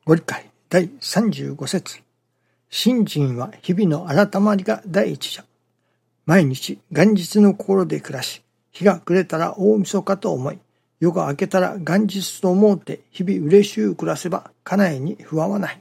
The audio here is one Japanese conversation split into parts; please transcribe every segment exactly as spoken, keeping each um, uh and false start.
ご理解だいさんじゅうご節。信心は日々の改まりが第一じゃ。毎日元日の心で暮らし、日が暮れたら大晦日と思い、夜が明けたら元日と思うて日々嬉しゅう暮らせば家内に不安はない。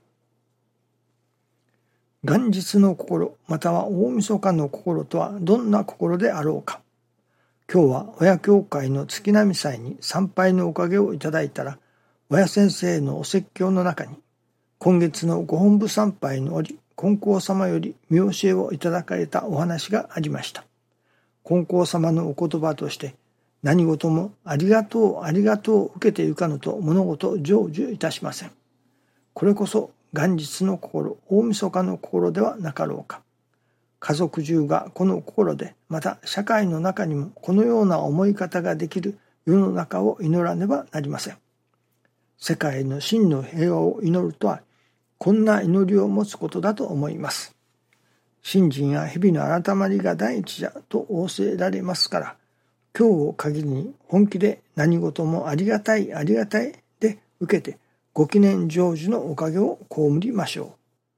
元日の心または大晦日の心とはどんな心であろうか。今日は親教会の月並祭に参拝のおかげをいただいたら、親先生のお説教の中に、今月のご本部参拝の折、金光様より見教えをいただかれたお話がありました。金光様のお言葉として、何事もありがとうありがとう受けてゆかぬと物事成就いたしません。これこそ元日の心、大晦日の心ではなかろうか。家族中がこの心で、また社会の中にもこのような思い方ができる世の中を祈らねばなりません。世界の真の平和を祈るとは、こんな祈りを持つことだと思います。信心や日々の改まりが第一じゃと仰せられますから、今日を限りに本気で何事もありがたいありがたいで受けて、ご記念成就のおかげを被りましょう。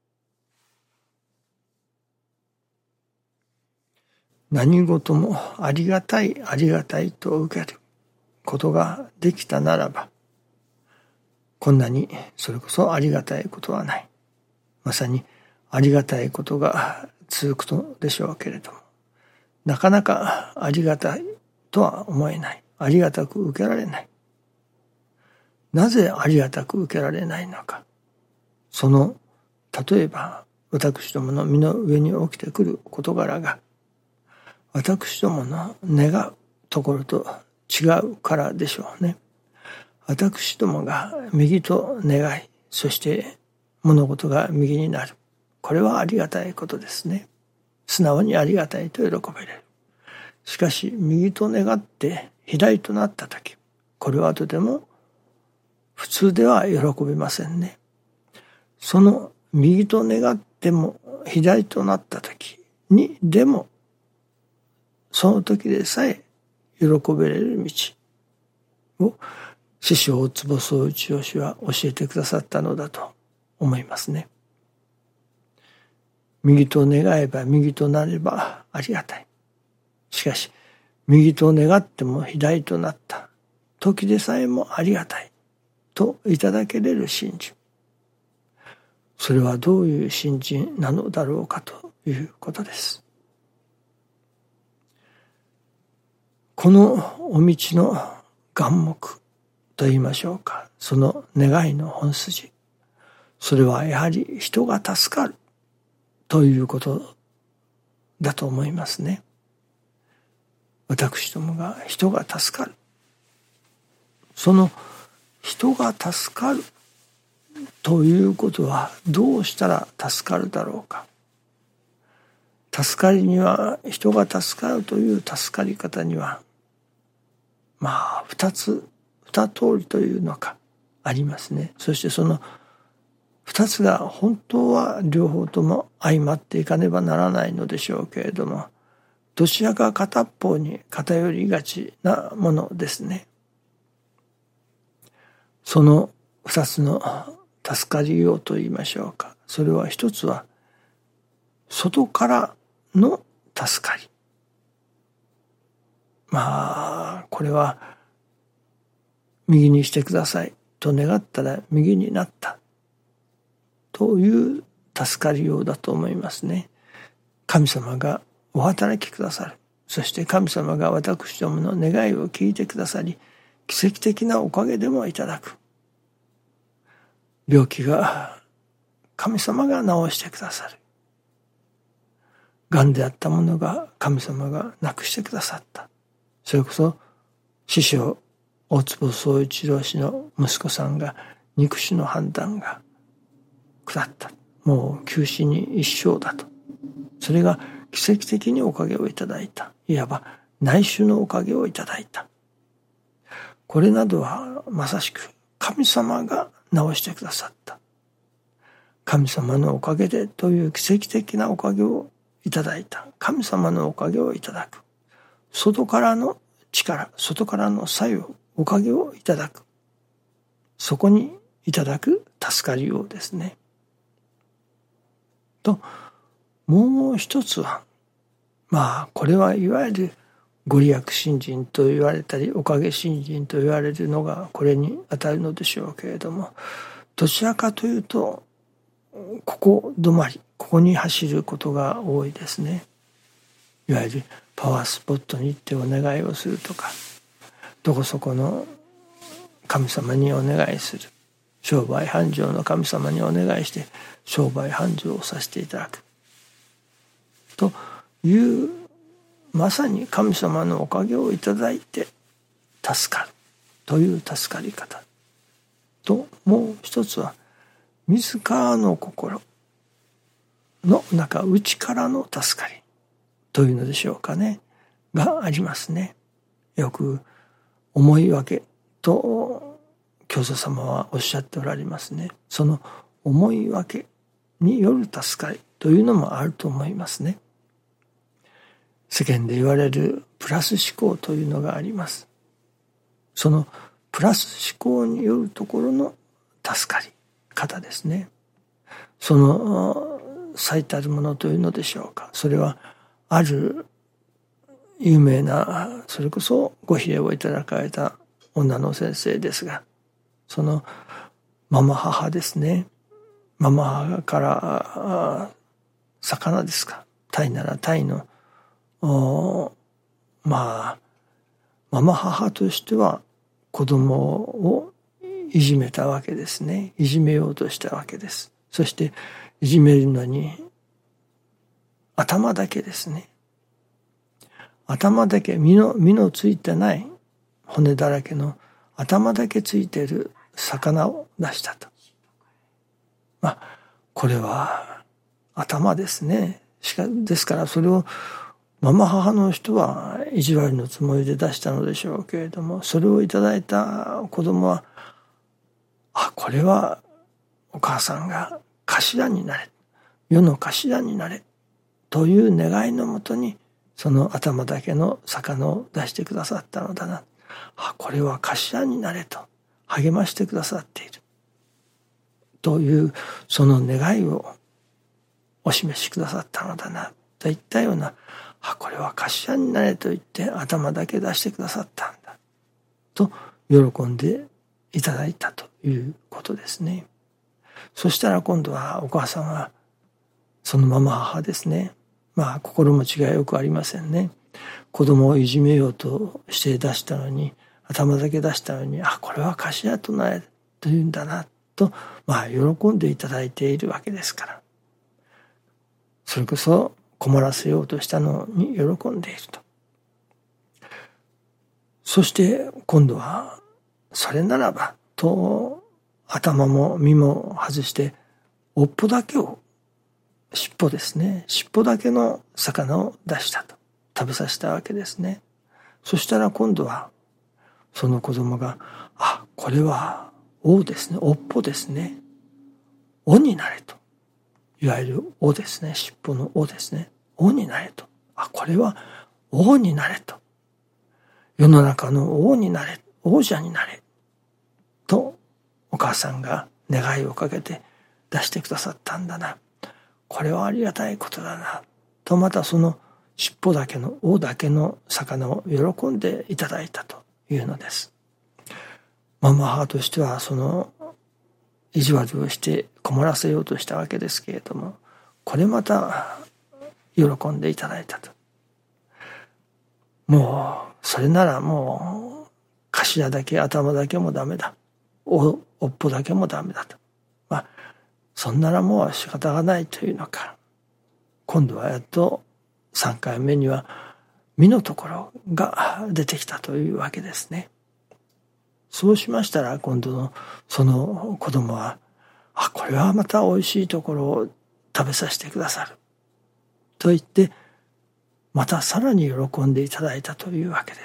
何事もありがたいありがたいと受けることができたならば、こんなにそれこそありがたいことはない。まさにありがたいことが続くのでしょうけれども、なかなかありがたいとは思えない。ありがたく受けられない。なぜありがたく受けられないのか。その例えば私どもの身の上に起きてくる事柄が、私どもの願うところと違うからでしょうね。私どもが右と願い、そして物事が右になる。これはありがたいことですね。素直にありがたいと喜べれる。しかし右と願って左となったとき、これはとても普通では喜びませんね。その右と願っても左となったときにでも、その時でさえ喜べれる道を師匠大坪宗一郎氏は教えてくださったのだと思いますね。右と願えば右となればありがたい。しかし右と願っても左となった時でさえもありがたいといただけれる信心。それはどういう信心なのだろうかということです。このお道の眼目と言いましょうか、その願いの本筋、それはやはり人が助かるということだと思いますね。私どもが人が助かる、その人が助かるということはどうしたら助かるだろうか。助かりには、人が助かるという助かり方には、まあ二つ二通りというのかありますね。そしてその二つが本当は両方とも相まっていかねばならないのでしょうけれども、どちらか片方に偏りがちなものですね。その二つの助かりようと言いましょうか。それは一つは外からの助かり。まあこれは右にしてくださいと願ったら右になったという助かりようだと思いますね。神様がお働きくださる。そして神様が私どもの願いを聞いてくださり、奇跡的なおかげでもいただく。病気が神様が治してくださる。がんであったものが神様がなくしてくださった。それこそ師匠大坪宗一郎氏の息子さんが肉腫の判断が下った。もう九死に一生だと。それが奇跡的におかげをいただいた。いわば内種のおかげをいただいた。これなどはまさしく神様が治してくださった。神様のおかげでという奇跡的なおかげをいただいた。神様のおかげをいただく。外からの力、外からの作用、おかげをいただく。そこにいただく助かりようですね。と、もう一つは、まあこれはいわゆるご利益信心と言われたりおかげ信心と言われるのがこれに当たるのでしょうけれども、どちらかというとここ止まり、ここに走ることが多いですね。いわゆるパワースポットに行ってお願いをするとか、どこそこの神様にお願いする、商売繁盛の神様にお願いして商売繁盛をさせていただくという、まさに神様のおかげをいただいて助かるという助かり方と、もう一つは自らの心の中、内からの助かりというのでしょうかね、がありますね。よく思い分けと教祖様はおっしゃっておられますね。その思い分けによる助かりというのもあると思いますね。世間で言われるプラス思考というのがあります。そのプラス思考によるところの助かり方ですね。その最たるものというのでしょうか。それはある有名な、それこそご披露をいただかれた女の先生ですが、そのママ母ですね。ママ母から魚ですか、タイならタイのまあママ母としては子供をいじめたわけですね。いじめようとしたわけです。そしていじめるのに頭だけですね。頭だけ、身の身のついてない骨だらけの頭だけついている魚を出したと。まあこれは頭ですね。しかですからそれをママ母の人は意地悪のつもりで出したのでしょうけれども、それをいただいた子供は、あ、これはお母さんが頭になれ、世の頭になれという願いのもとにその頭だけの魚を出してくださったのだな。あ、これは頭になれと励ましてくださっているというその願いをお示しくださったのだなといったような、あ、これは頭になれと言って頭だけ出してくださったんだと喜んでいただいたということですね。そしたら今度はお母さんはそのまま母ですね。まあ心持ちがよくありませんね。子供をいじめようとして出したのに、頭だけ出したのに、あ、これは頭となれというんだなと、まあ喜んでいただいているわけですから、それこそ困らせようとしたのに喜んでいると。そして今度はそれならばと頭も身も外して尾っぽだけを、尻尾ですね、尻尾だけの魚を出したと、食べさせたわけですね。そしたら今度はその子供が、あ、これは尾ですね、尾っぽですね、尾になれと、いわゆる尾ですね、尻尾の尾ですね、王になれと。あ、これは王になれと。世の中の王になれ、王者になれとお母さんが願いをかけて出してくださったんだな。これはありがたいことだなと、またその尻尾だけの尾だけの魚を喜んでいただいたというのです。ママ母としてはその意地悪をして困らせようとしたわけですけれども、これまた喜んでいただいたと。もうそれならもう頭だけ頭だけもダメだ、お尾っぽだけもダメだと。まあそんならもう仕方がないというのか、今度はやっとさんかいめには身のところが出てきたというわけですね。そうしましたら今度のその子供は、あ、これはまた美味しいところを食べさせてくださると言ってまたさらに喜んでいただいたというわけです。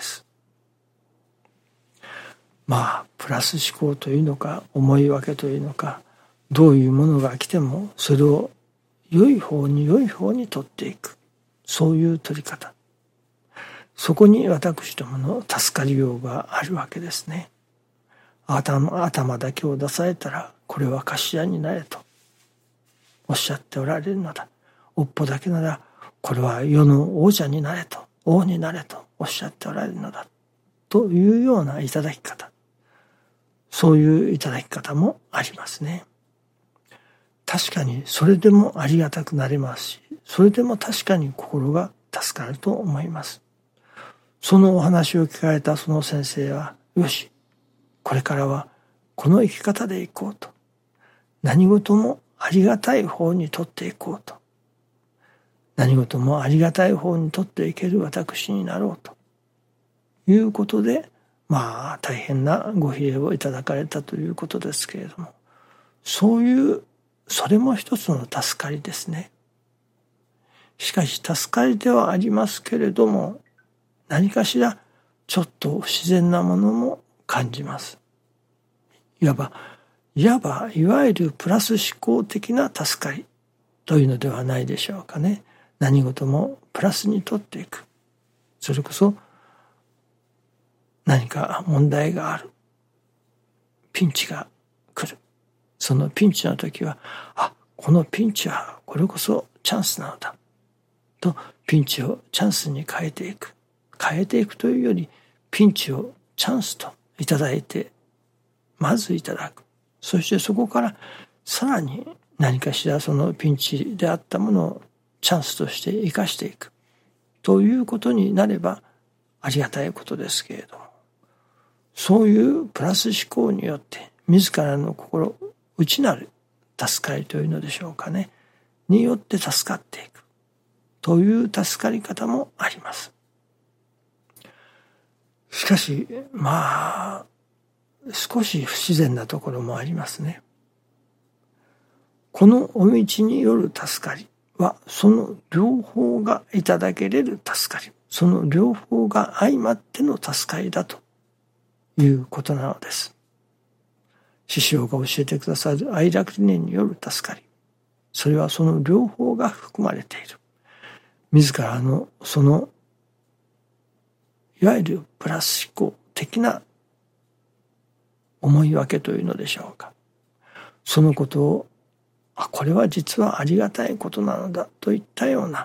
まあプラス思考というのか思い分けというのか、どういうものが来てもそれを良い方に良い方に取っていく、そういう取り方、そこに私どもの助かりようがあるわけですね。頭、頭だけを出されたらこれは頭になれとおっしゃっておられるのだ。尾っぽだけならこれは世の王者になれと、王になれとおっしゃっておられるのだというようないただき方、そういういただき方もありますね。確かにそれでもありがたくなれますし、それでも確かに心が助かると思います。そのお話を聞かれたその先生は、よし、これからはこの生き方でいこうと、何事もありがたい方にとっていこうと、何事もありがたい方にとっていける私になろうということで、まあ大変なご比例をいただかれたということですけれども、そういうそれも一つの助かりですね。しかし助かりではありますけれども、何かしらちょっと不自然なものも感じます。いわば、いわばいわゆるプラス思考的な助かりというのではないでしょうかね。何事もプラスにとっていく。それこそ何か問題がある。ピンチが来る。そのピンチの時は、あ、このピンチはこれこそチャンスなのだ。と、ピンチをチャンスに変えていく。変えていくというより、ピンチをチャンスといただいて、まずいただく。そしてそこからさらに何かしらそのピンチであったものをチャンスとして生かしていく。ということになればありがたいことですけれども、そういうプラス思考によって自らの心、内なる助かりというのでしょうかね、によって助かっていくという助かり方もあります。しかし、まあ、少し不自然なところもありますね。このお道による助かりは、その両方がいただけれる助かり、その両方が相まっての助かりだということなのです。師匠が教えてくださる愛楽理念による助かり、それはその両方が含まれている。自らのそのいわゆるプラス思考的な思い分けというのでしょうか。そのことを、あ、これは実はありがたいことなのだといったような、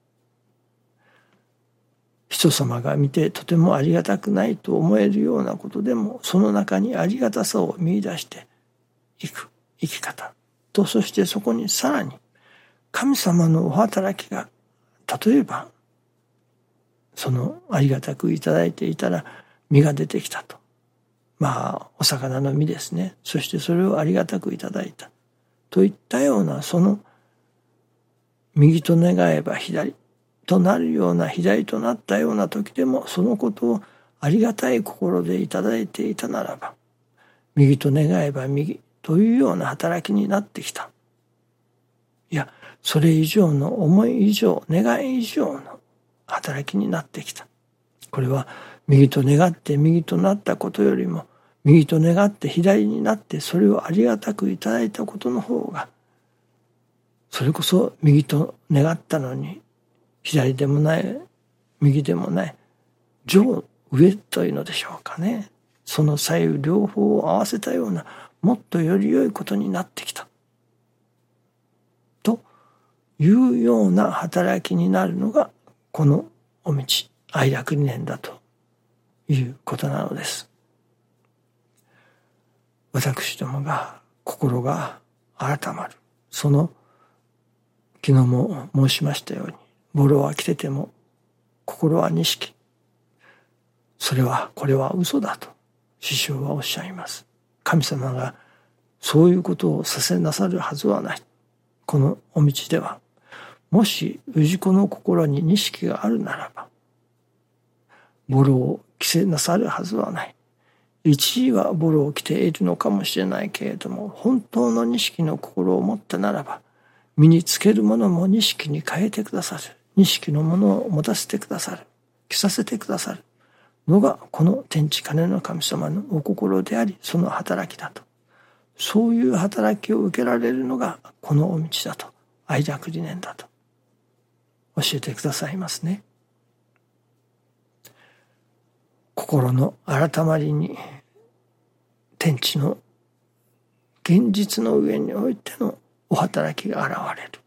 人様が見てとてもありがたくないと思えるようなことでも、その中にありがたさを見出していく生き方と、そしてそこにさらに神様のお働きが、例えばそのありがたくいただいていたら実が出てきたと。まあお魚の実ですね。そしてそれをありがたくいただいたといったような、その右と願えば左となるような、左となったような時でも、そのことをありがたい心でいただいていたならば、右と願えば右というような働きになってきた。いや、それ以上の思い以上、願い以上の働きになってきた。これは右と願って右となったことよりも、右と願って左になってそれをありがたくいただいたことの方が、それこそ右と願ったのに左でもない右でもない上上というのでしょうかね。その左右両方を合わせたような、もっとより良いことになってきたというような働きになるのがこのお道愛楽理念だということなのです。私どもが心が改まる、その昨日も申しましたように、ボロは着てても心は錦、それはこれは嘘だと師匠はおっしゃいます。神様がそういうことをさせなさるはずはない。このお道では、もし氏子の心に錦があるならば、ボロを着せなさるはずはない。一時はボロを着ているのかもしれないけれども、本当の錦の心を持ったならば、身につけるものも錦に変えてくださる。錦のものを持たせてくださる。着させてくださるのが、この天地金の神様のお心であり、その働きだと。そういう働きを受けられるのが、このお道だと。愛楽理念だと。教えてくださいますね。心の改まりに、天地の現実の上においてのお働きが現れる。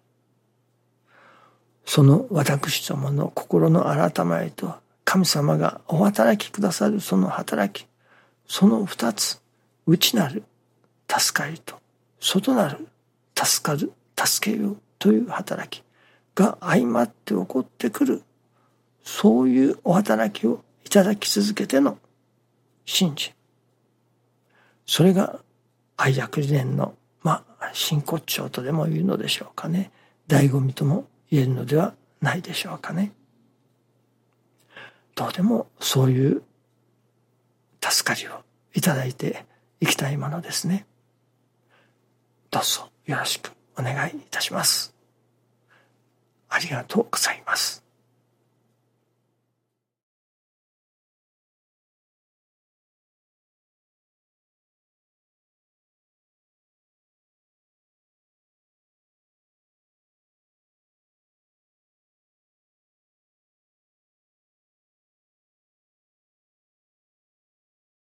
その私どもの心の改まりと神様がお働きくださるその働き、その二つ、内なる助かりと外なる助かる、助けようという働きが相まって起こってくる、そういうお働きをいただき続けての信心。それが愛楽理念の、まあ、真骨頂とでも言うのでしょうかね。醍醐味とも言えるのではないでしょうかね。どうでもそういう助かりをいただいていきたいものですね。どうぞよろしくお願いいたします。ありがとうございます。